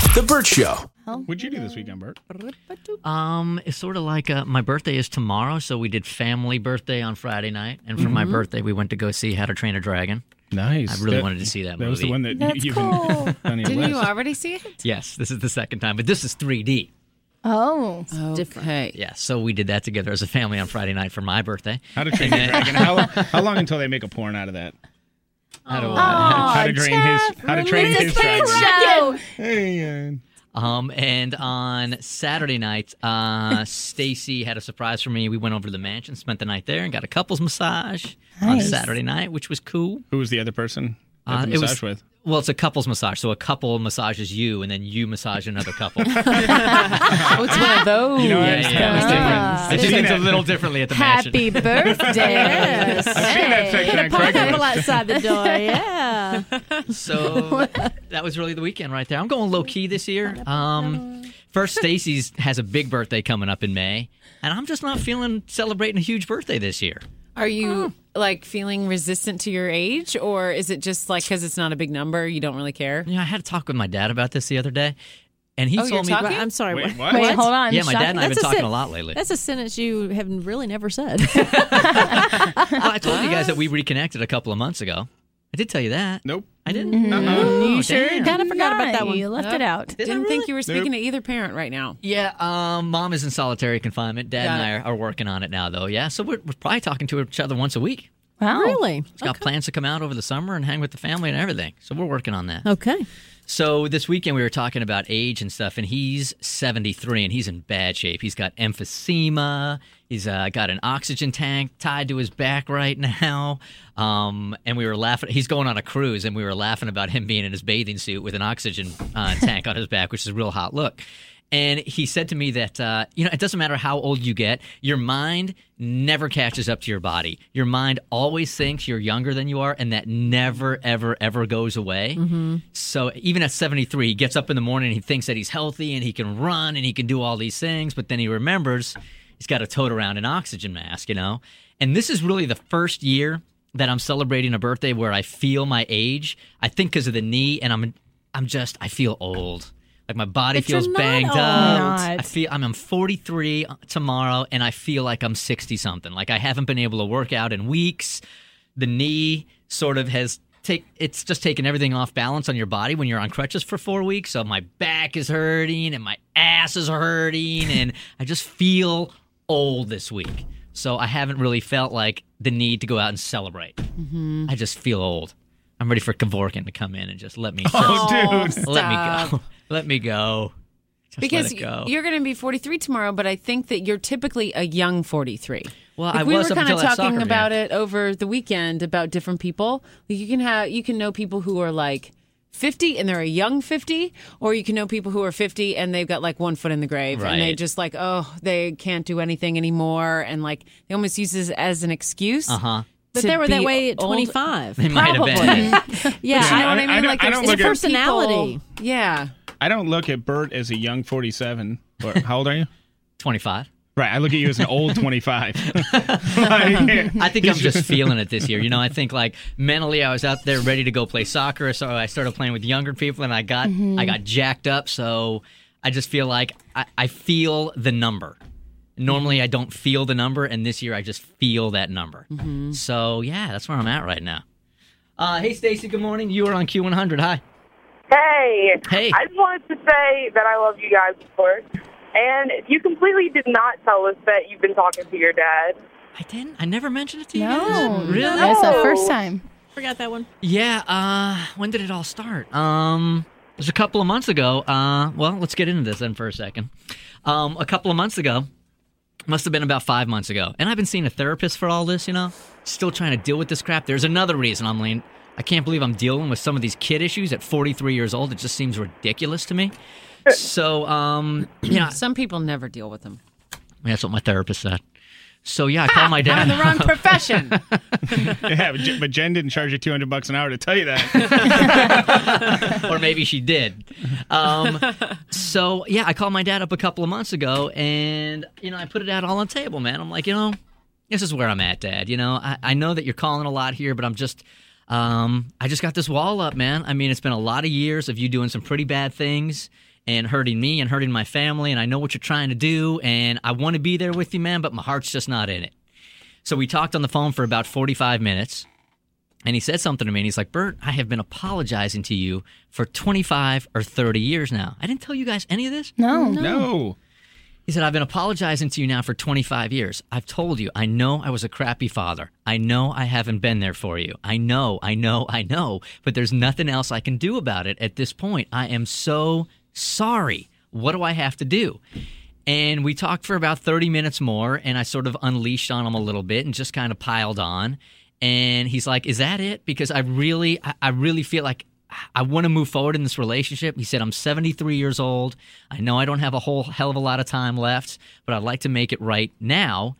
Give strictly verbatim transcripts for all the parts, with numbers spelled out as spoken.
The Bert Show. What'd you do this weekend, Bert? Um, it's sort of like uh, my birthday is tomorrow, so we did family birthday on Friday night, and for mm-hmm. my birthday, we went to go see How to Train a Dragon. Nice. I really that, wanted to see that, that movie. That was the one that That's you've cool. been on your Didn't list. you already see it? Yes, this is the second time, but this is three D. Oh, okay. different. Yeah, so we did that together as a family on Friday night for my birthday. How to Train a Dragon. How, long, how long until they make a porn out of that? How to, Oh, how to train Jeff, his How to train release his the dragon. show. Hey, uh, Um, and on Saturday night, uh, Stacy had a surprise for me. We went over to the mansion, spent the night there, and got a couples massage on Nice. Saturday night, which was cool. who was the other person that Uh, the it massage was- with? Well, it's a couples massage, so a couple massages you, and then you massage another couple. Oh, it's one of those. You know, Yeah, it's yeah, kinda it's different. different. I've It just seen ends a that- little differently at the mansion. Happy birthday. I've seen that section on Pineapple Craigslist. outside the door, yeah. So that was really the weekend right there. I'm going low key this year. Um, first, Stacy's has a big birthday coming up in May, and I'm just not feeling celebrating a huge birthday this year. Are you like feeling resistant to your age, or is it just like because it's not a big number, you don't really care? You know, I had to talk with my dad about this the other day, and he Oh, told you're me. talking? I'm sorry. Wait, what? what? Wait, hold on. Yeah, my dad Shocking. and I have been That's a talking sen- a lot lately. That's a sentence you have really never said. Well, I told you guys that we reconnected a couple of months ago. I did tell you that. Nope. I didn't. Uh-uh. Oh, You sure damn. Kind of forgot about that one. You left Nope. it out. Did I Didn't really? think you were speaking to either parent right now. Yeah, um, mom is in solitary confinement. Dad Got and I it. are, are working on it now, though. Yeah, so we're, we're probably talking to each other once a week. Wow. Really? He's got plans to come out over the summer and hang with the family and everything. So we're working on that. Okay. So this weekend we were talking about age and stuff, and he's seventy-three and he's in bad shape. He's got emphysema. He's uh, got an oxygen tank tied to his back right now. Um, and we were laughing. He's going on a cruise, and we were laughing about him being in his bathing suit with an oxygen uh, tank on his back, which is a real hot look. And he said to me that, uh, you know, it doesn't matter how old you get, your mind never catches up to your body. Your mind always thinks you're younger than you are, and that never, ever, ever goes away. Mm-hmm. So even at seventy-three, he gets up in the morning and he thinks that he's healthy and he can run and he can do all these things, but then he remembers he's got to tote around an oxygen mask, you know? And this is really the first year that I'm celebrating a birthday where I feel my age. I think because of the knee, and I'm, I'm just, I feel old. Like my body But you're feels not banged old. up. Not. I feel I'm, I'm forty-three tomorrow, and I feel like I'm sixty something. Like I haven't been able to work out in weeks. The knee sort of has take. It's just taken everything off balance on your body when you're on crutches for four weeks. So my back is hurting and my ass is hurting, and I just feel old this week. So I haven't really felt like the need to go out and celebrate. Mm-hmm. I just feel old. I'm ready for Kevorkian to come in and just let me. Oh, just- dude. Let me go. Let me go. Just Because let it go. you're going to be forty-three tomorrow, but I think that you're typically a young forty-three. Well, like I we was were up kind until of that talking soccer about game. it over the weekend about different people. Like you can have, you can know people who are like fifty and they're a young fifty, or you can know people who are fifty and they've got like one foot in the grave, and they Right. just like, oh, they can't do anything anymore, and like they almost use this as an excuse. Uh huh. But to they were that be way at old. twenty-five. They might have been. Yeah. You know what I I- mean? I don't- like I there's don't It's look a at- personality. people- Yeah. I don't look at Bert as a young forty-seven. Or, how old are you? twenty-five. Right, I look at you as an old twenty-five. I think I'm just feeling it this year. You know, I think like mentally I was out there ready to go play soccer, so I started playing with younger people, and I got I got jacked up. So I just feel like I, I feel the number. Normally I don't feel the number, and this year I just feel that number. So yeah, that's where I'm at right now. Uh, hey Stacy, good morning. You are on Q one hundred. Hi. Hey. Hey. I just wanted to say that I love you guys, of course. And you completely did not tell us that you've been talking to your dad. I didn't. I never mentioned it to you No. guys. Really? That's the first time. Forgot that one. Yeah, uh, when did it all start? Um, it was a couple of months ago. Uh, well, let's get into this then for a second. Um, a couple of months ago, must have been about five months ago, and I've been seeing a therapist for all this, you know, still trying to deal with this crap. There's another reason I'm lean. I can't believe I'm dealing with some of these kid issues at forty-three years old. It just seems ridiculous to me. So, um, you know, Some people never deal with them. that's what my therapist said. So, yeah, I called my dad. I'm in the wrong profession. Yeah, but Jen, but Jen didn't charge you two hundred bucks an hour to tell you that. Or maybe she did. Um, so, yeah, I called my dad up a couple of months ago, and, you know, I put it out all on the table, man. I'm like, you know, this is where I'm at, Dad. You know, I, I know that you're calling a lot here, but I'm just, um, I just got this wall up, man. I mean, it's been a lot of years of you doing some pretty bad things, and hurting me and hurting my family, and I know what you're trying to do, and I want to be there with you, man, but my heart's just not in it. So we talked on the phone for about forty-five minutes, and he said something to me, and he's like, Bert, I have been apologizing to you for twenty-five or thirty years now. I didn't tell you guys any of this? No. No. He said, I've been apologizing to you now for twenty-five years. I've told you, I know I was a crappy father. I know I haven't been there for you. I know, I know, I know, but there's nothing else I can do about it at this point. I am so sorry. What do I have to do? And we talked for about thirty minutes more, and I sort of unleashed on him a little bit and just kind of piled on. And he's like, is that it? Because I really, I, I really feel like I want to move forward in this relationship. He said, I'm seventy-three years old. I know I don't have a whole hell of a lot of time left, but I'd like to make it right now.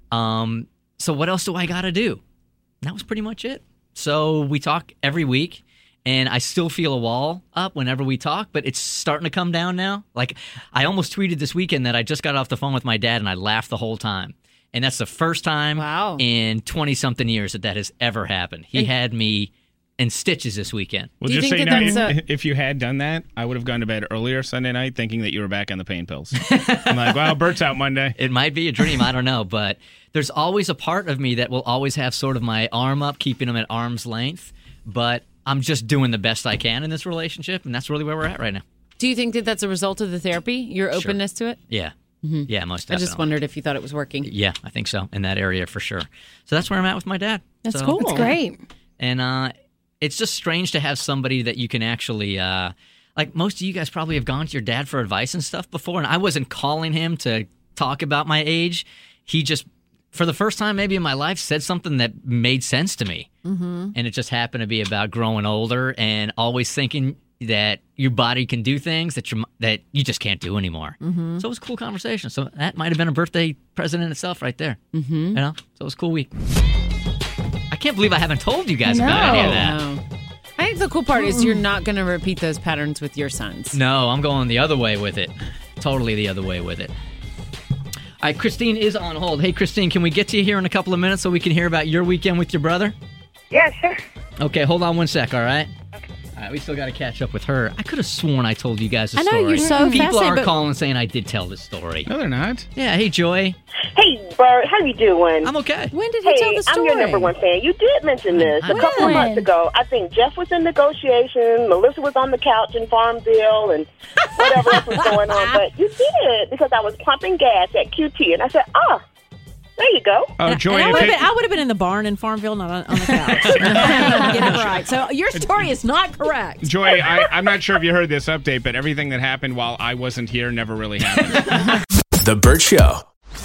Um, so what else do I got to do? And that was pretty much it. So we talk every week, and I still feel a wall up whenever we talk, but it's starting to come down now. Like, I almost tweeted this weekend that I just got off the phone with my dad, and I laughed the whole time. And that's the first time Wow. in twenty-something years that that has ever happened. He had me in stitches this weekend. Well, Do you just think so you that know, that's if, if you had done that, I would have gone to bed earlier Sunday night thinking that you were back on the pain pills. I'm like, well, Bert's out Monday. It might be a dream, I don't know, but there's always a part of me that will always have sort of my arm up, keeping them at arm's length, but I'm just doing the best I can in this relationship, and that's really where we're at right now. Do you think that that's a result of the therapy, your Sure. openness to it? Yeah. Yeah, most I definitely. just wondered if you thought it was working. Yeah, I think so, in that area for sure. So that's where I'm at with my dad. That's So- cool. It's great. And uh, it's just strange to have somebody that you can actually, uh, like most of you guys probably have gone to your dad for advice and stuff before, and I wasn't calling him to talk about my age. He just, for the first time maybe in my life, said something that made sense to me. Mm-hmm. And it just happened to be about growing older and always thinking that your body can do things that you that you just can't do anymore. Mm-hmm. So it was a cool conversation. So that might have been a birthday present in itself right there. Mm-hmm. You know, so it was a cool week. I can't believe I haven't told you guys I about any of know. that. No. I think the cool part is you're not going to repeat those patterns with your sons. No, I'm going the other way with it. Totally the other way with it. All right, Christine is on hold. Hey, Christine, can we get to you here in a couple of minutes so we can hear about your weekend with your brother? Yeah, sure. Okay, hold on one sec, all right? All right, we still got to catch up with her. I could have sworn I told you guys a I know, story. you're so People fascinated, are but- calling saying I did tell this story. No, they're not. Yeah, hey, Joy. Hey, Bert, how you doing? I'm okay. When did he Hey, tell the story? I'm your number one fan. You did mention this a When? couple of months ago. I think Jeff was in negotiation, Melissa was on the couch in Farmville, and whatever else was going on. But you did because I was pumping gas at Q T, and I said, ah, there you go. Oh, And- Joy, and I if would have it- been, I would have been in the barn in Farmville, not on, on the couch. Get it right. So your story is not correct. Joy, I, I'm not sure if you heard this update, but everything that happened while I wasn't here never really happened. The Bert Show.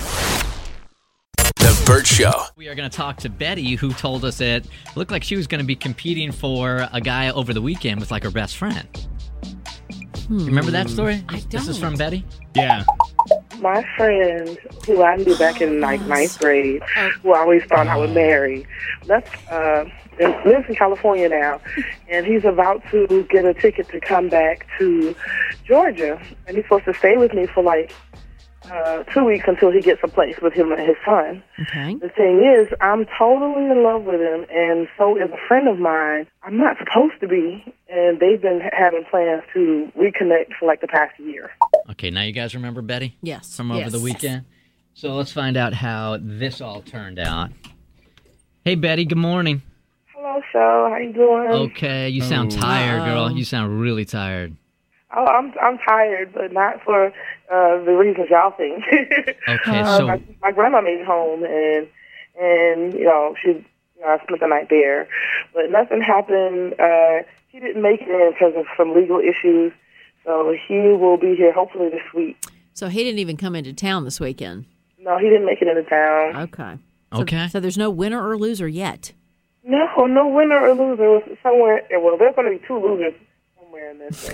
The Bert Show. We are going to talk to Betty, who told us that it looked like she was going to be competing for a guy over the weekend with like her best friend. You remember that story? I This is don't. from Betty? Yeah. My friend, who I knew back in like ninth grade, who I always thought I would marry, left, uh, and lives in California now, and he's about to get a ticket to come back to Georgia, and he's supposed to stay with me for like uh, two weeks until he gets a place with him and his son. Okay. The thing is, I'm totally in love with him, and so is a friend of mine. I'm not supposed to be, and they've been having plans to reconnect for like the past year. Okay, now you guys remember Betty? Yes. From over Yes. the weekend? So let's find out how this all turned out. Hey, Betty, good morning. Hello, Shel. How you doing? Okay, you sound Oh. tired, girl. Uh-oh. You sound really tired. Oh, I'm I'm tired, but not for uh, the reasons y'all think. Okay, uh, so my, my grandma made it home, and and you know she, you know, I spent the night there, but nothing happened. Uh, he didn't make it in because of some legal issues, so he will be here hopefully this week. So he didn't even come into town this weekend. No, he didn't make it into town. Okay. So, Okay. So there's no winner or loser yet. No, no winner or loser. It was somewhere. Well, there's going to be two losers somewhere in this.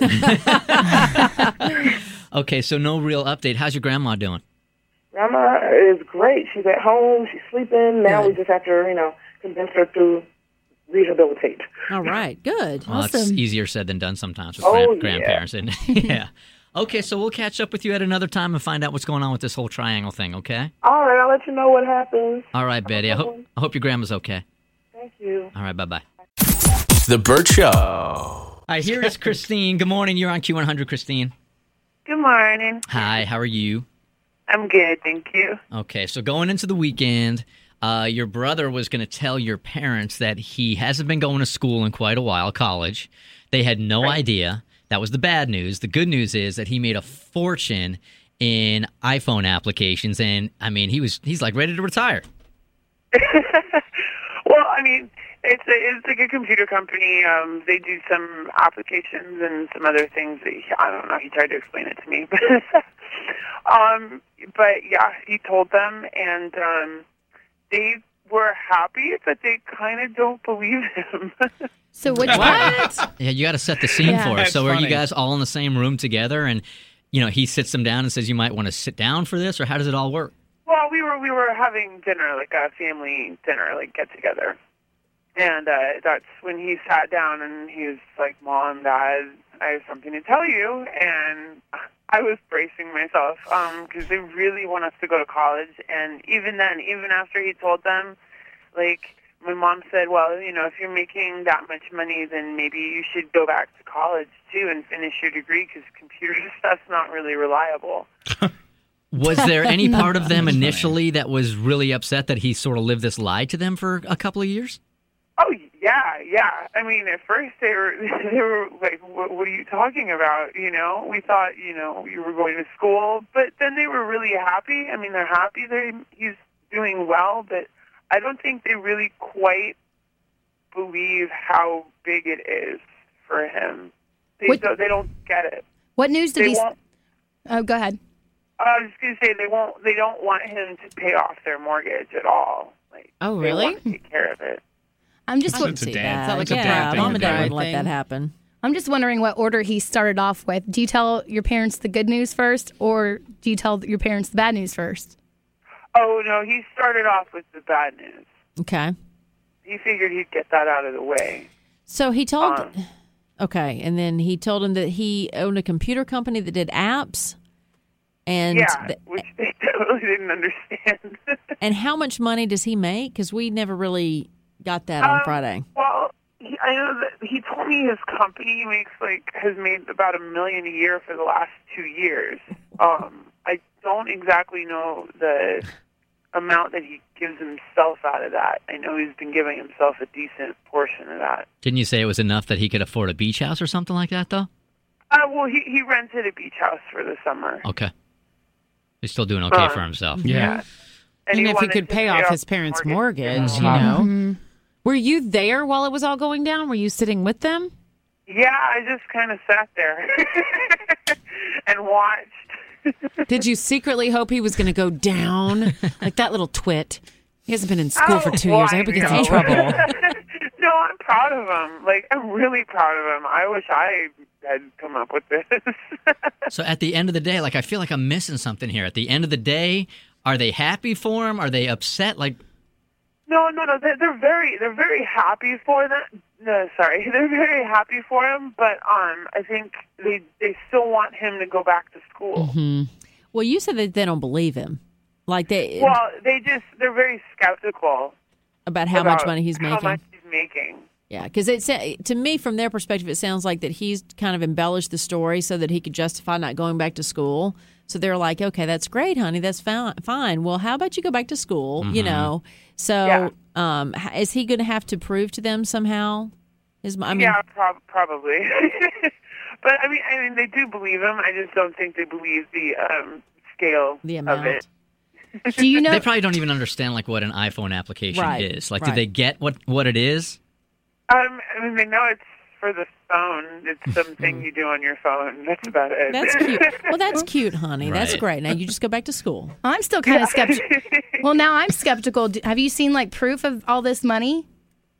okay, so no real update. How's your grandma doing? Grandma is great. She's at home. She's sleeping. Now Good. we just have to, you know, convince her to rehabilitate. All right. Good. Well, it's Awesome. easier said than done sometimes with Oh, grand- yeah. grandparents, isn't it? Yeah. Okay, so we'll catch up with you at another time and find out what's going on with this whole triangle thing, okay? All right, I'll let you know what happens. All right, Betty. I good hope one. I hope your grandma's okay. Thank you. All right, bye-bye. The Bert Show. All right, here is Christine. Good morning. You're on Q one hundred, Christine. morning. Hi, how are you? I'm good, thank you. Okay, so going into the weekend, uh, your brother was going to tell your parents that he hasn't been going to school in quite a while, college. They had no Right. idea. That was the bad news. The good news is that he made a fortune in iPhone applications, and I mean, he was he's like ready to retire. Well, I mean, it's a, it's like a computer company. Um, they do some applications and some other things that he, I don't know. He tried to explain it to me, but um, but yeah, he told them, and um, they were happy, but they kind of don't believe him. So which What? Yeah, you got to set the scene Yeah. for us. That's So are you funny. guys all in the same room together, and you know he sits them down and says you might want to sit down for this, or how does it all work? Well, we were we were having dinner, like a family dinner, like get together, and uh, that's when he sat down and he was like, "Mom, Dad, I have something to tell you," and I was bracing myself because they really want us to go to college, and even then, even after he told them, like my mom said, "Well, you know, if you're making that much money, then maybe you should go back to college too and finish your degree because computer stuff's not really reliable." Was there any part of them initially that was really upset that he sort of lived this lie to them for a couple of years? Oh yeah, yeah. I mean, at first they were they were like, "What, what are you talking about?" You know, we thought, you know, you were going to school, but then they were really happy. I mean, they're happy that he's doing well, but I don't think they really quite believe how big it is for him. They What- don't, they don't get it. What news did They he? s- won't. Oh, go ahead. I was going to say they won't. They don't want him to pay off their mortgage at all. Like, Oh, they really? want to take care of it. I'm just It's a dad. It's not like It's a yeah, dad thing mom to and do. dad wouldn't let Thing. that happen. I'm just wondering what order he started off with. Do you tell your parents the good news first, or do you tell your parents the bad news first? Oh no, he started off with the bad news. Okay. He figured he'd get that out of the way. So he told. Um, Okay, and then he told him that he owned a computer company that did apps, and yeah, th- which they totally didn't understand. and how much money does he make? Because we never really got that on Um, Friday. Well, he, I know that he told me his company makes like has made about a million a year for the last two years. Um, I don't exactly know the amount that he gives himself out of that. I know he's been giving himself a decent portion of that. Didn't you say it was enough that he could afford a beach house or something like that, though? Uh, well, he he rented a beach house for the summer. Okay. He's still doing okay Uh, for himself. Yeah. And Even if he wanted could to pay off his parents' mortgage, you Uh-huh. know. Were you there while it was all going down? Were you sitting with them? Yeah, I just kind of sat there and watched. Did you secretly hope he was going to go down like that little twit? He hasn't been in school for two Oh, years. I hope he gets in know. trouble. No, I'm proud of him. Like, I'm really proud of him. I wish I had come up with this. So at the end of the day, like I feel like I'm missing something here. At the end of the day, are they happy for him? Are they upset? Like, no, no, no. They're, they're very, they're very happy for that. No, sorry, they're very happy for him. But um, I think they they still want him to go back to school. Hmm. Well, you said that they don't believe him. Like they Well, they just they're very skeptical about how about much money he's making. How much he's making. Yeah, because it's to me, from their perspective, it sounds like that he's kind of embellished the story so that he could justify not going back to school. So they're like, okay, that's great, honey, that's fine. Fine. Well, how about you go back to school? You know. So, Yeah. um, h- is he going to have to prove to them somehow? His, I mean, yeah, prob- probably. But I mean, I mean, they do believe him. I just don't think they believe the um, scale the of amount. it. Do you know? they probably don't even understand like what an iPhone application Right, is. Like, right. do they get what what it is? Um, I mean, they know it's for the phone. It's something you do on your phone. That's about it. That's cute. Well, that's cute, honey. That's Right. great. Now you just go back to school. I'm still kind of skeptical. Well, now I'm skeptical. Do- Have you seen like proof of all this money?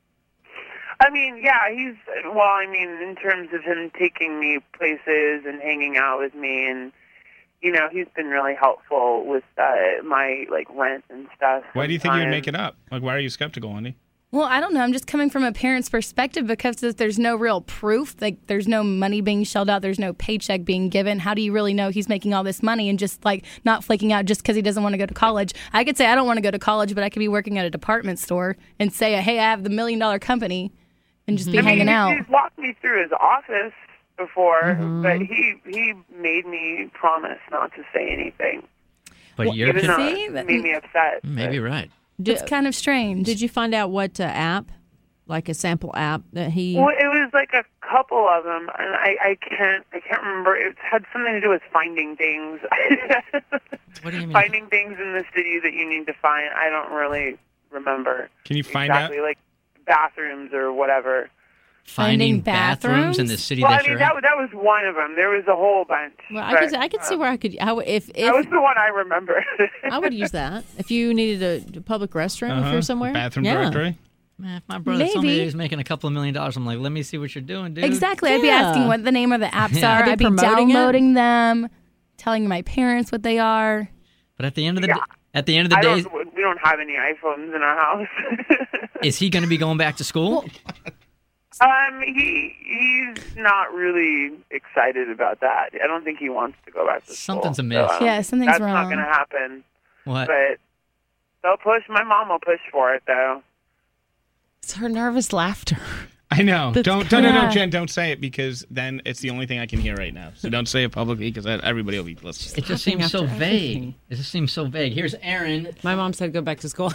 I mean, yeah, he's, well, I mean, in terms of him taking me places and hanging out with me, and, you know, he's been really helpful with uh, my, like, rent and stuff. Why do you think you would sometimes. make it up? Like, why are you skeptical, Andy? Well, I don't know. I'm just coming from a parent's perspective because if there's no real proof, like there's no money being shelled out, there's no paycheck being given. How do you really know he's making all this money and just like not flaking out just because he doesn't want to go to college? I could say I don't want to go to college, but I could be working at a department store and say, hey, I have the million dollar company and just be I mean, hanging he- out. He's walked me through his office. before, Mm-hmm. but he he made me promise not to say anything. But you're Even though See, it that- made me upset. maybe right. It's kind of strange. Did you find out what uh, app, like a sample app that he? Well, it was like a couple of them, and I, I can't I can't remember. It had something to do with finding things. What do you mean? Finding things in the city that you need to find. I don't really remember. Can you find exactly, out? like bathrooms or whatever. Finding Finding bathrooms in the bathrooms? city Well, I that mean you're that in? was that was one of them. There was a whole bunch. Well, I but, could I could see uh, where I could how if that was if the one I remember. I would use that if you needed a, a public restroom if Uh-huh. you're somewhere. Bathroom yeah. directory. Man, if my brother told me Maybe. he was making a couple of million dollars, I'm like, let me see what you're doing, dude. Exactly. I'd be Yeah. asking what the name of the apps Yeah. are. Are they I'd be promoting it? downloading them, telling my parents what they are. But at the end of the Yeah. day, at the end of the I day, don't. We don't have any iPhones in our house. is he going to be going back to school? um, he he's not really excited about that. I don't think he wants to go back to school. Something's amiss. So I don't Yeah, think something's that's not wrong. going to happen. What? But they'll push. My mom will push for it, though. It's her nervous laughter. I know. That's Don't, don't, no, no, kinda- Jen, don't say it because then it's the only thing I can hear right now. So don't say it publicly because everybody will be listening. It just laughing seems so after vague. everything. It just seems so vague. Here's Aaron. My mom said go back to school.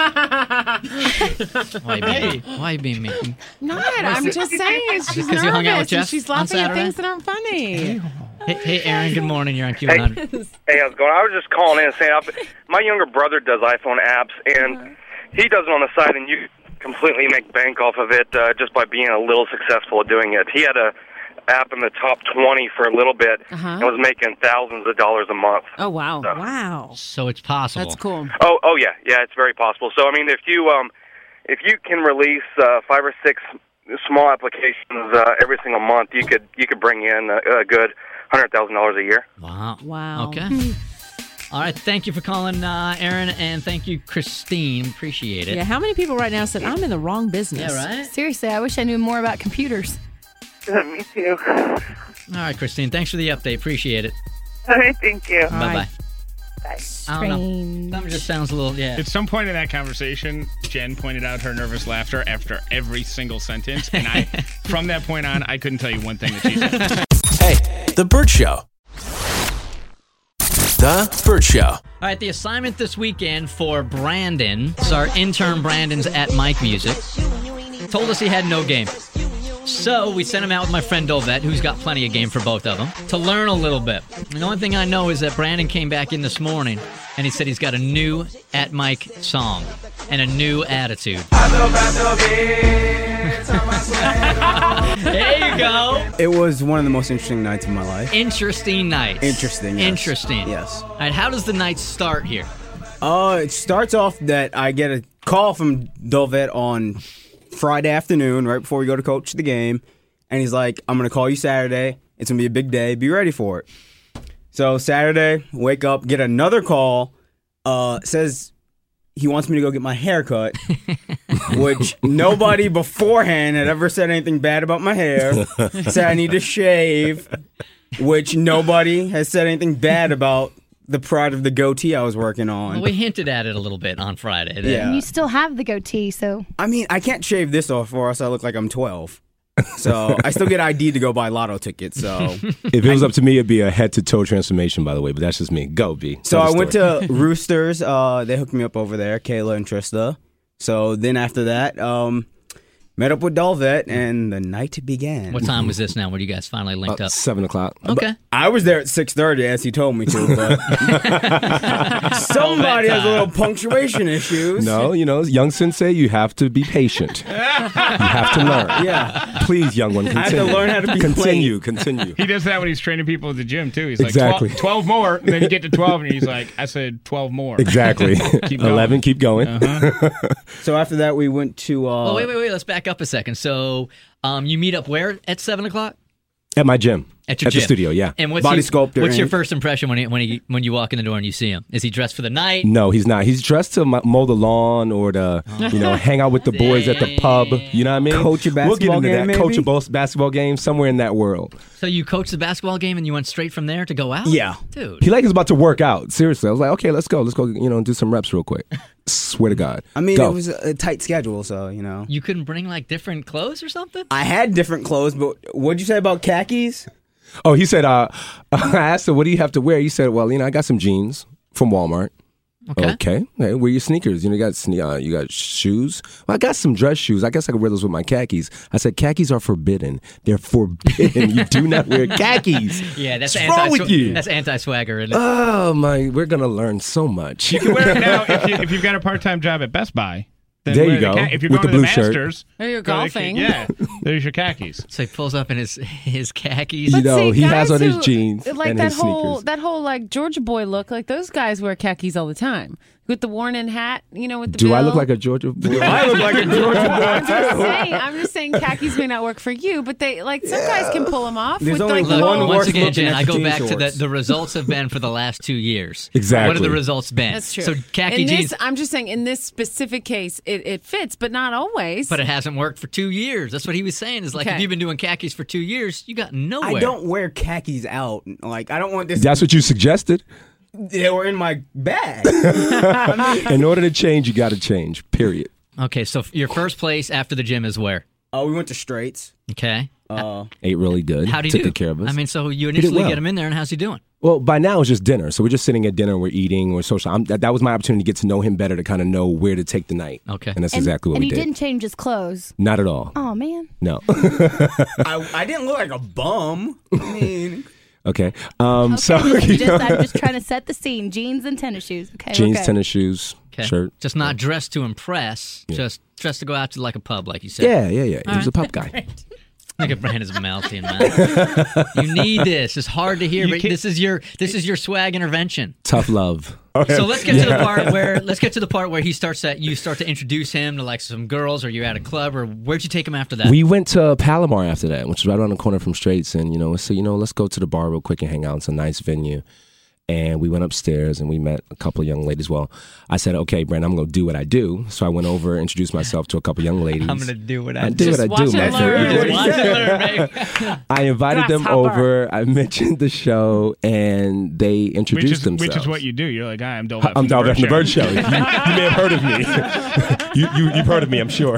Why be, why be mean? Not. I'm just saying. It's she's 'cause you hung out with nervous and Jeff she's on laughing at Saturday? things that aren't funny. Hey, hey, Aaron. Good morning. You're on Q one hundred. Hey, how's it going? I was just calling in and saying, I've, my younger brother does iPhone apps, and he does it on the side, and you completely make bank off of it uh, just by being a little successful at doing it. He had a app in the top twenty for a little bit Uh-huh. and was making thousands of dollars a month. Oh wow. So- Wow. So it's possible. That's cool. Oh, oh yeah, yeah, it's very possible. So I mean, if you um, if you can release uh, five or six small applications uh, every single month, you could you could bring in a, a good hundred thousand dollars a year. Wow. Wow. Okay. All right. Thank you for calling, uh, Aaron, and thank you, Christine. Appreciate it. Yeah. How many people right now said I'm in the wrong business? Yeah, right? Seriously, I wish I knew more about computers. Me too. All right, Christine. Thanks for the update. Appreciate it. All right, thank you. Bye bye. right. Bye. I don't know. Strange. Something just sounds a little, yeah. At some point in that conversation, Jen pointed out her nervous laughter after every single sentence, and I, from that point on, I couldn't tell you one thing that she said. Hey, The Burt Show. The Burt Show. All right, the assignment this weekend for Brandon, so our intern Brandon's at Mike Music, told us he had no game. So we sent him out with my friend Dovette, who's got plenty of game for both of them, to learn a little bit. And the only thing I know is that Brandon came back in this morning, and he said he's got a new At Mike song and a new attitude. There you go. It was one of the most interesting nights of my life. Interesting nights. Interesting, yes. Interesting. Yes. All right, how does the night start here? Uh, it starts off that I get a call from Dovette on Friday afternoon, right before we go to coach the game, and he's like, I'm going to call you Saturday. It's going to be a big day. Be ready for it. So Saturday, wake up, get another call, uh, says he wants me to go get my hair cut, which nobody beforehand had ever said anything bad about my hair. Said I need to shave, which nobody has said anything bad about the pride of the goatee I was working on. Well, we hinted at it a little bit on Friday. that- Yeah. And you still have the goatee, so I mean, I can't shave this off or else I look like I'm twelve. So I still get I D to go buy lotto tickets. So If it was up to me, it'd be a head-to-toe transformation, by the way, but that's just me. Go, B. so Tell I the went story. to Roosters. Uh, they hooked me up over there, Kayla and Trista. So then after that, um, met up with Dolvet, and the night began. What time was this now? When you guys finally linked About up? seven o'clock. Okay. I was there at six thirty, as he told me to, but somebody has a little punctuation issues. No, you know, young sensei, you have to be patient. You have to learn. Yeah. Please, young one, I have continue. to learn how to be Continue, continue. He does that when he's training people at the gym, too. He's like, Exactly. twelve, twelve more, and then you get to twelve, and he's like, I said twelve more. Exactly. Keep going. eleven, keep going. Uh-huh. So after that, we went to. Uh, Oh, wait, wait, wait. Let's back up a second. So um, you meet up where at seven o'clock? At my gym. At your At gym. the studio, yeah. And what's Body your, sculptor, What's your and- first impression when he, when he when you walk in the door and you see him? Is he dressed for the night? No, he's not. He's dressed to mo- mow the lawn or to, you know, hang out with the boys at the pub. You know what I mean? Coach a We'll get basketball into game, that. Coach a maybe? bas- basketball game somewhere in that world. So you coached the basketball game and you went straight from there to go out? Yeah. Dude. He like is about to work out. Seriously, I was like, okay, let's go. Let's go. You know, do some reps real quick. Swear to God. I mean, Go. it was a tight schedule, so, you know. You couldn't bring like different clothes or something? I had different clothes, but what'd you say about khakis? Oh, he said, uh, I asked him, what do you have to wear? He said, well, you know, I got some jeans from Walmart. Okay. Okay. Hey, wear your sneakers. You know, you got sne- uh, you got shoes. Well, I got some dress shoes. I guess I could wear those with my khakis. I said, khakis are forbidden. They're forbidden. You do not wear khakis. Yeah, that's What's wrong anti with you? That's anti-swagger, isn't it? Oh my, we're gonna learn so much. You can wear it now if, you, if you've got a part-time job at Best Buy. Then There wear you the go, Ca- if you're with going the to blue the shirt. Masters, Or you're go to the- golfing. yeah, there's your khakis. So he pulls up in his his khakis. You know, See, he has guys on his who- jeans like and that his whole sneakers. that whole like Georgia boy look. Like those guys wear khakis all the time with the worn in hat. You know, with the Do I look bill. like a Georgia boy? I look like a Georgia I'm just boy, saying. I'm just saying khakis may not work for you, but they like some guys can pull them off. There's with only like, Look, one the- worse once again, looking Jen, I extra go jean back to the shorts. the results have been for the last two years. Exactly. What have the results been? That's true. So khaki in jeans, this, I'm just saying, in this specific case, it, it fits, but not always. but it hasn't worked for two years. That's what he was saying. Is like Okay. if you've been doing khakis for two years, you got nowhere. I don't wear khakis out. Like, I don't want this. That's what you suggested. They were in my bag. In order to change, you got to change. Period. Okay, so your first place after the gym is where? Oh, we went to Straits. Okay. Uh, Ate really good. How do you Took do? good care of us. I mean, so you did initially well. get him in there, and how's he doing? Well, by now it's just dinner. So we're just sitting at dinner, we're eating, we're social. I'm, that, that was my opportunity to get to know him better, to kind of know where to take the night. Okay. And that's And, exactly what and we he did. didn't change his clothes. Not at all. Oh man. No. I, I didn't look like a bum. I mean, Okay. Um, so I'm you just, know, I'm just trying to set the scene. Jeans and tennis shoes. Okay. jeans, okay. tennis shoes, Okay. shirt. Just not dressed to impress, just dressed to go out to like a pub, like you said. Yeah, yeah, yeah. He was a pub guy. Look at Brandon's melting, man. You need this. It's hard to hear, You but can't- this is your this is your swag intervention. Tough love. So let's get to the part where let's get to the part where he starts that you start to introduce him to like some girls, or you're at a club, or where'd you take him after that? We went to Palomar after that, which is right around the corner from Straits, and you know, so you know, let's go to the bar real quick and hang out. It's a nice venue. And we went upstairs and we met a couple of young ladies. Well, I said, okay, Brandon, I'm going to do what I do. So I went over, introduced myself to a couple of young ladies. I'm gonna do what I I do. do what I watch do, and my learn. friend. Just watch and learn, baby. I invited them Grasshopper. over. I mentioned the show, and they Which introduced is, themselves. which is what you do. You're like, hi, I'm Dole. I'm Dalvin from the Bird Show. You, you may have heard of me. you, you, you've heard of me, I'm sure.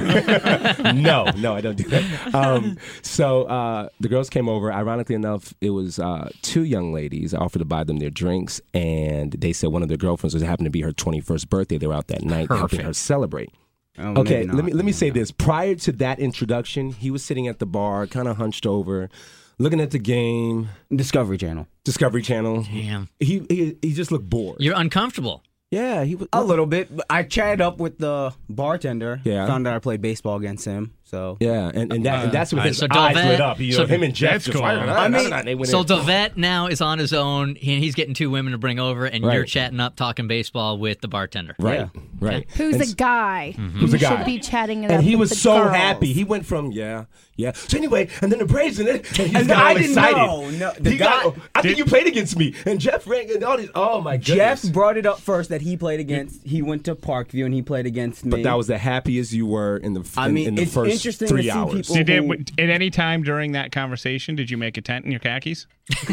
no, no, I don't do that. Um, so uh, the girls came over. Ironically enough, it was uh, two young ladies. I offered to buy them their drinks, and they said one of their girlfriends, was happened to be her twenty-first birthday. They were out that night helping her celebrate. oh, Okay, maybe let not. me let me say this. Prior to that introduction, he was sitting at the bar, kind of hunched over, looking at the game, Discovery Channel. Discovery Channel. Damn. He he, he just looked bored. You're uncomfortable. Yeah, he was A little bit. But I chatted up with the bartender. Yeah. Found out I played baseball against him. So Yeah, and, and that and that's when Alright, his so eyes Delvette- lit up. You know, so him and Jeff that's just cool. like, I mean, they went So in. Delvette now is on his own, and he's getting two women to bring over, and Right. you're chatting up, talking baseball with the bartender. right, right. Who's And a guy? Who's who a guy? should be chatting it And up he with was the so girls. happy. He went from yeah, yeah. So anyway, and then the Braves and, it, and he And got I all didn't excited. know. No, the He got- guy- I think you played against me, and Jeff rang and all these. Oh my goodness. Jeff brought it up first that he played against. He went to Parkview and he played against me. But that was the happiest you were in the I in, mean, in the it's first interesting three to see hours. people- Did who- it, at any time during that conversation, did you make a tent in your khakis?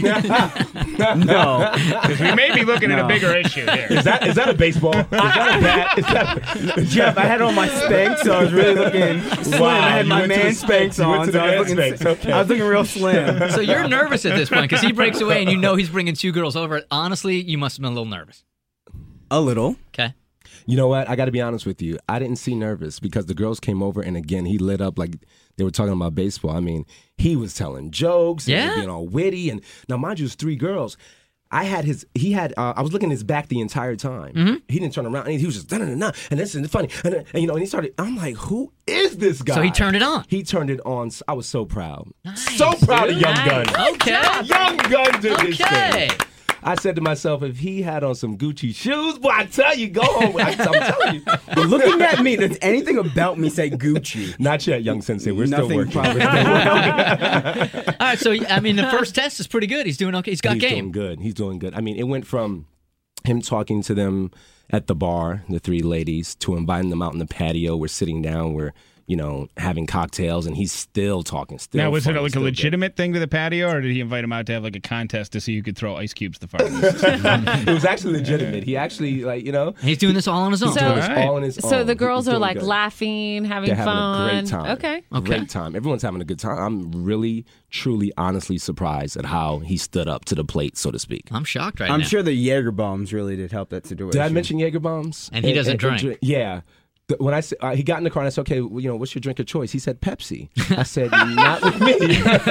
no. Because we may be looking at a No. bigger issue here. Is that is that a baseball? Is that a bat? Is that Jeff, I had on my Spanx, so I was really looking slim. I had you my went to man the Spanx. Spanx You went on, to so the I was, man looking, Spanx. Okay. I was looking real slim. So you're nervous at this point because he breaks away, and you know he's bringing two girls over. Honestly, you must have been a little nervous. A little. Okay. You know what? I got to be honest with you. I didn't see nervous because the girls came over, and again, he lit up like they were talking about baseball. I mean, he was telling jokes and Yeah. being all witty. And now, mind you, it was three girls. I had his, he had, uh, I was looking at his back the entire time. Mm-hmm. He didn't turn around. And he was just, da-da-da-da, and this is funny. And, and, you know, and he started, I'm like, who is this guy? So he turned it on. He turned it on. I was so proud. Nice, so proud dude. of Young Nice. Gun. Okay. Young Gun did this Okay. thing. I said to myself, if he had on some Gucci shoes, boy, I tell you, go home. I, I'm telling you. But looking at me, does anything about me say Gucci? Not yet, young sensei. We're still Nothing working. probably. All right. So I mean, the first test is pretty good. He's doing okay. He's got He's game. doing good. He's doing good. I mean, it went from him talking to them at the bar, the three ladies, to inviting them out in the patio. We're sitting down. We're you know, having cocktails, and he's still talking. Still Now, was it funny, like a still good. legitimate thing to the patio, or did he invite him out to have like a contest to see who could throw ice cubes the farthest? It was actually legitimate. He actually, like, you know, He's doing this all on his own. he's doing this all on his own. So the He- girls he's are doing like good. laughing, having They're having fun. a great time. Okay. Great time. Everyone's having a good time. I'm really, truly, honestly surprised at how he stood up to the plate, so to speak. I'm shocked right I'm now. sure the Jaeger bombs really did help that situation. Did I mention Jaeger bombs? And he doesn't drink. Yeah. The- When I said, uh, he got in the car and I said, okay, well, you know, what's your drink of choice? He said Pepsi. I said, not with me.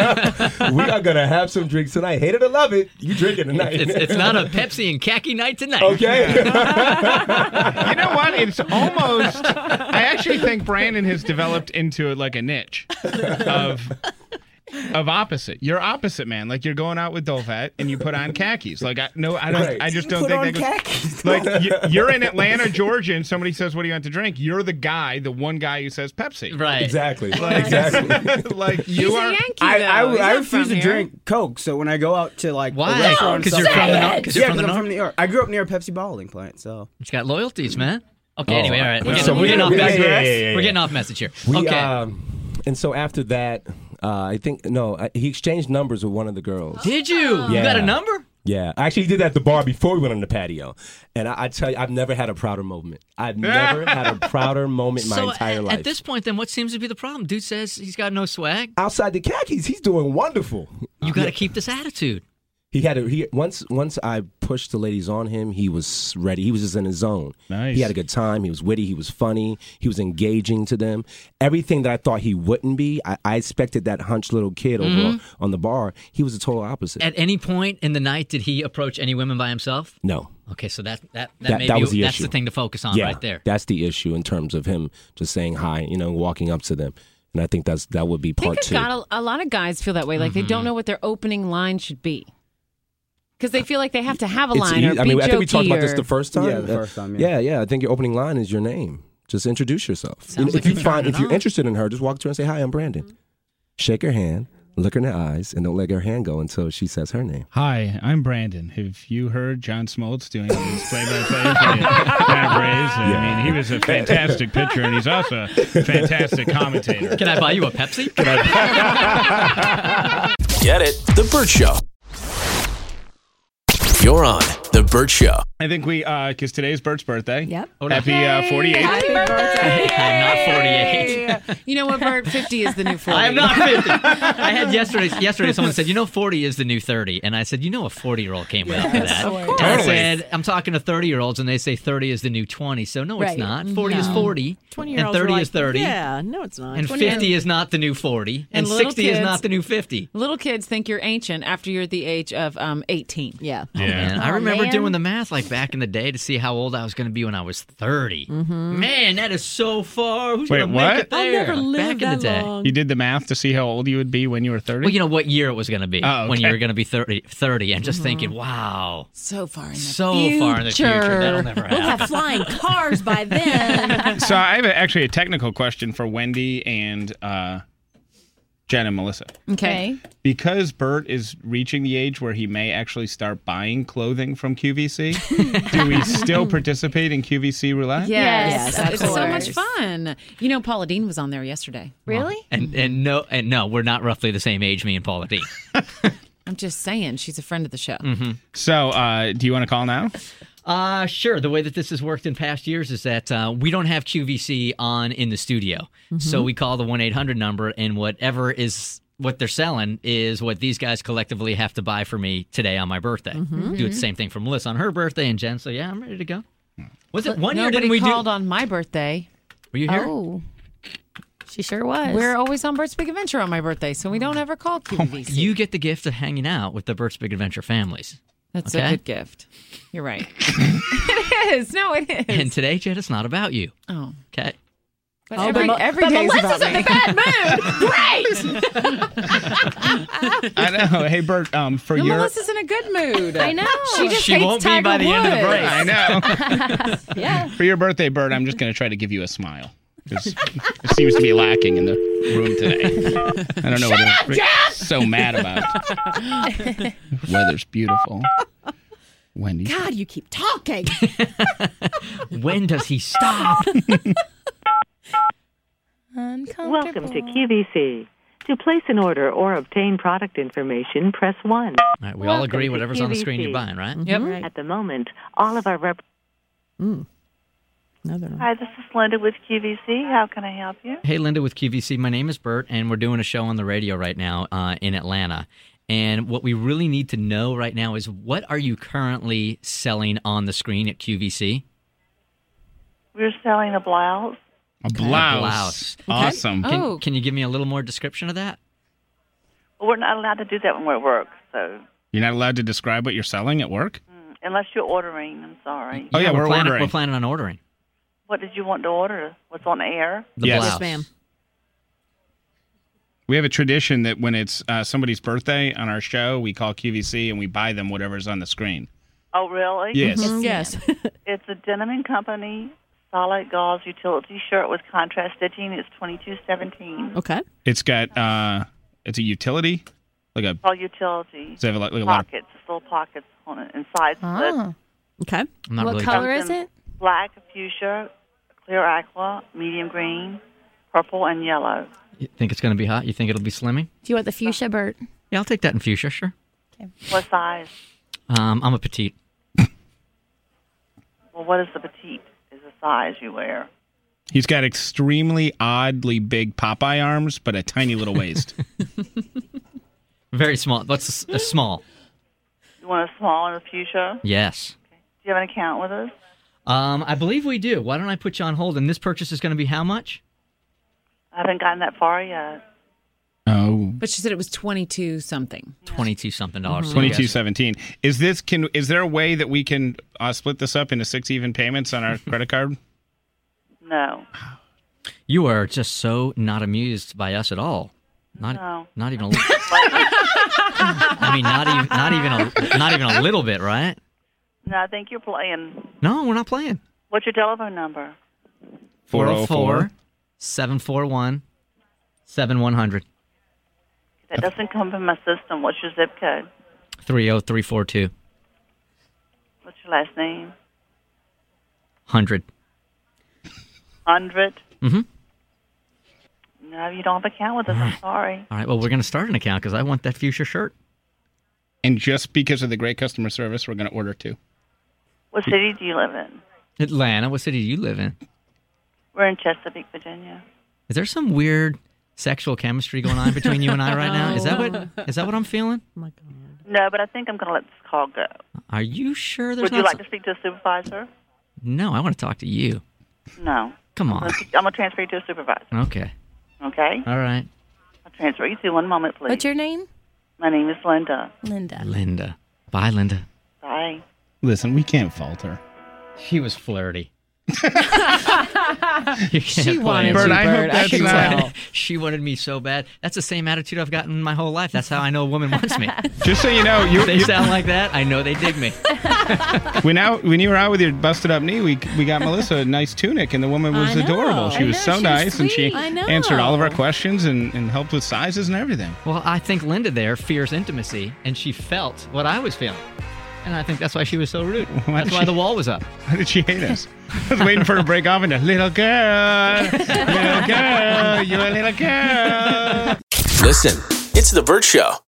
We are going to have some drinks tonight. Hate it or love it, you drinking tonight. It's, it's not a Pepsi and khaki night tonight. Okay. You know what? It's almost. I actually think Brandon has developed into like a niche of of opposite. You're opposite, man. Like you're going out with Dolphat and you put on khakis. Like I no, I don't. Right. I just You don't put think on that goes. khakis. Like you, you're in Atlanta, Georgia, and somebody says, "What do you want to drink?" You're the guy, the one guy who says Pepsi. Right. Exactly. Like, exactly. like you He's are. a Yankee, I, though. I, He's I not refuse from to here. drink Coke, so when I go out to like Why? a restaurant, 'Cause and you're stuff- from the North- 'cause you're yeah, from the I'm North? from New York. I grew up near a Pepsi bottling plant, so It's got loyalties, man. Okay, Oh, anyway, all right. We're so getting, we're we- getting off we- yeah, message. yeah, yeah, yeah, We're yeah. getting off message here. We, okay. um, and so after that, uh, I think, no, I, he exchanged numbers with one of the girls. Did you? You Yeah. got a number? Yeah, I actually did that at the bar before we went on the patio, and I, I tell you, I've never had a prouder moment. I've never had a prouder moment in my so entire at, life. at this point, then, what seems to be the problem? Dude says he's got no swag. Outside the khakis, he's doing wonderful. You got to keep this attitude. He had a, he once once I pushed the ladies on him, he was ready. He was just in his zone. Nice. He had a good time. He was witty. He was funny. He was engaging to them. Everything that I thought he wouldn't be, I, I expected that hunched little kid over on, on the bar. He was the total opposite. At any point in the night, did he approach any women by himself? no. Okay, so that that that, That- may that be, was the that's issue. the thing to focus on Yeah, right there. that's the issue in terms of him just saying hi, you know, walking up to them. And I think that's that would be I think part two. a, got a, a lot of guys feel that way. Like they don't know what their opening line should be. Because they feel like they have to have a It's line ea- or be I mean, I think we talked about this jokey the or- first time. Yeah, the Uh, first time, yeah. yeah, yeah. I think your opening line is your name. Just introduce yourself. Sounds if like you you're find trying if it you're on. interested in her, just walk to her and say, "Hi, I'm Brandon." Shake her hand, look her in the eyes, and don't let her hand go until she says her name. Hi, I'm Brandon. Have you heard John Smoltz doing his play-by-play for the Atlanta Braves? I mean, he was a fantastic pitcher, and he's also a fantastic commentator. Can I buy you a Pepsi? Get it? The Burt Show. You're on The Burt Show. I think we, uh, because today's Bert's birthday. Yep. Happy uh, forty-eight. Happy birthday. I'm not forty-eight. You know what, Bert? fifty is the new forty. I am not fifty. I had yesterday. Yesterday, someone said, "You know, forty is the new thirty," and I said, "You know, a forty-year-old came up with that." of And course. I Totally. said, "I'm talking to thirty-year-olds, and they say thirty is the new twenty." So no, Right. it's not. Forty is No. forty, and twenty-year-olds thirty are like, is thirty, Yeah, no, it's not. and twenty fifty is not the new forty, and, And little sixty is kids- not the new fifty. Little kids think you're ancient after you're at the age of um, eighteen. Yeah. Oh, man. I Oh, remember man. doing the math like back in the day to see how old I was going to be when I was thirty. Man, that is so far. Who's Wait, going to what? make it there? I'll never live back in that the day. long. You did the math to see how old you would be when you were thirty? Well, you know what year it was going to be Oh, when you okay. were going to be thirty, thirty and just thinking, wow, So far in the so far in the future. That'll never We'll happen. have flying cars by then. So I have a, actually a technical question for Wendy and uh, Jen and Melissa. Okay. Because Bert is reaching the age where he may actually start buying clothing from Q V C, do we still participate in Q V C roulette? Yes. Yes, It's of so much course. fun. You know, Paula Dean was on there yesterday. Really? And and no and no, we're not roughly the same age, me and Paula Dean. I'm just saying, she's a friend of the show. So uh, do you want to call now? Uh, sure. The way that this has worked in past years is that uh, we don't have Q V C on in the studio. So we call the one eight hundred number, and whatever is what they're selling is what these guys collectively have to buy for me today on my birthday. Do the same thing for Melissa on her birthday and Jen. So yeah, I'm ready to go. Was it one year Nobody didn't we called do? on my birthday. Were you here? Oh. She sure was. We're always on Bert's Big Adventure on my birthday, so we don't ever call Q V C. You get the gift of hanging out with the Bert's Big Adventure families. That's Okay. a good gift. You're right. it is. No, it is. And today, Jen, it's not about you. oh. Okay. But Oh, every, but Mo- every but day's Melissa's about in me. I know. Hey, Bert, um, for No, your... Melissa's in a good mood. I know. She just She hates won't be Tiger by the end of the Woods. break. I know. Yeah. For your birthday, Bert, I'm just going to try to give you a smile. 'Cause it seems to be lacking in the room today. I don't know what you're so mad about. Weather's beautiful. Wendy. God, you keep talking. When does he stop? Uncomfortable. Welcome to Q V C. To place an order or obtain product information, press one. All right, we all Welcome agree to whatever's on the screen Q V C. you're buying, right? Yep. Right. At the moment, all of our rep. Mm. Another one. Hi, this is Linda with Q V C. How can I help you? Hey, Linda with Q V C. My name is Bert, and we're doing a show on the radio right now uh, in Atlanta. And what we really need to know right now is what are you currently selling on the screen at Q V C? We're selling a blouse. A blouse. A blouse. Awesome. Can, Oh. can you give me a little more description of that? Well, we're not allowed to do that when we're at work, so You're not allowed to describe what you're selling at work? unless you're ordering, I'm sorry. Oh, yeah, we're planning, ordering. We're planning on ordering. What did you want to order? What's on air? The Yes. blouse. Yes, ma'am. We have a tradition that when it's uh, somebody's birthday on our show, we call Q V C and we buy them whatever's on the screen. Oh, really? Yes. Mhm, yes. It's a Denim and Company solid gauze utility shirt with contrast stitching. It's twenty-two seventeen. Okay. It's got, uh, it's a utility, like a, All utility. does it have like, like a lot of, Pockets, little pockets on it, and side Oh. slits. Okay. I'm not What really color Comes is in it? Black, fuchsia, clear aqua, medium green, purple, and yellow. You think it's going to be hot? You think it'll be slimming? Do you want the fuchsia, Bert? Yeah, I'll take that in fuchsia, sure. What size? Um, I'm a petite. Well, what is the petite? Is the size you wear? he's got extremely oddly big Popeye arms, but a tiny little waist. Very small. What's a, a small? You want a small and a fuchsia? Yes. Do you have an account with us? Um, I believe we do. Why don't I put you on hold? And this purchase is going to be how much? I haven't gotten that far yet. Oh. But she said it was twenty-two something. Twenty-two something dollars. So you Twenty-two guys- seventeen. Is this can? Is there a way that we can uh, split this up into six even payments on our credit card? No. You are just so not amused by us at all. Not, No. not even a little. I mean, not even, not even a, not even a little bit, right? No, I think you're playing. No, we're not playing. What's your telephone number? four oh four, seven four one, seven one hundred. That doesn't come from my system. What's your zip code? three oh three four two. What's your last name? one hundred. Hundred. Mm-hmm. No, you don't have an account with us. I'm sorry. All right, well, we're going to start an account because I want that fuchsia shirt. And just because of the great customer service, we're going to order two. What city do you live in? Atlanta, what city do you live in? We're in Chesapeake, Virginia. Is there some weird sexual chemistry going on between you and I right now? Is that what is that what I'm feeling? No, but I think I'm going to let this call go. Are you sure there's Would you not like to speak to a supervisor? some- No, I want to talk to you. No. Come I'm on. gonna- I'm going to transfer you to a supervisor. Okay. Okay? All right. I'll transfer you to one moment, please. What's your name? My name is Linda. Linda. Linda. Bye, Linda. Bye. Listen, we can't fault her. She was flirty. You She can't wanted blame Bert, her. I hope that's she, not- wanted, she wanted me so bad. That's the same attitude I've gotten my whole life. That's how I know a woman wants me. Just so you know, you, If they you sound like that, I know they dig me. when out when you were out with your busted up knee, we we got Melissa a nice tunic, and the woman was I know. adorable. She I was know, so she was nice, and she sweet. I know. answered all of our questions and, and helped with sizes and everything. Well, I think Linda there fears intimacy, and she felt what I was feeling. And I think that's why she was so rude. Why That's did why she- the wall was up. Why did she hate us? I was waiting for her to break off into little girl, little girl, you're a little girl. Listen, it's The Burt Show.